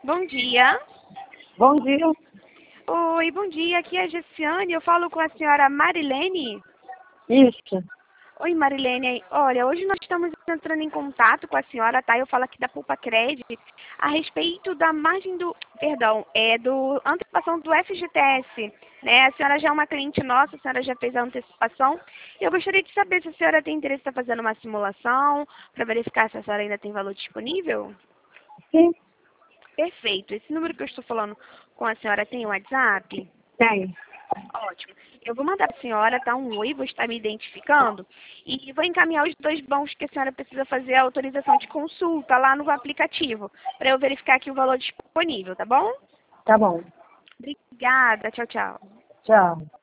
Bom dia. Bom dia. Oi, bom dia. Aqui é a Gessiane. Eu falo com a senhora Marilene. Isso. Oi, Marilene. Olha, hoje nós estamos entrando em contato com a senhora, tá? Eu falo aqui da Poupa Cred a respeito da margem do, perdão, do antecipação do FGTS, né? A senhora já é uma cliente nossa, a senhora já fez a antecipação. Eu gostaria de saber se a senhora tem interesse em estar fazendo uma simulação para verificar se a senhora ainda tem valor disponível. Sim, Perfeito. Esse número que eu estou falando com a senhora tem o WhatsApp? tem. Ótimo. Eu vou mandar para a senhora, tá? Um oi, vou estar me identificando e vou encaminhar os dois bancos que a senhora precisa fazer a autorização de consulta lá no aplicativo, para eu verificar aqui o valor disponível, tá bom? Tá bom. Obrigada. Tchau, tchau. Tchau.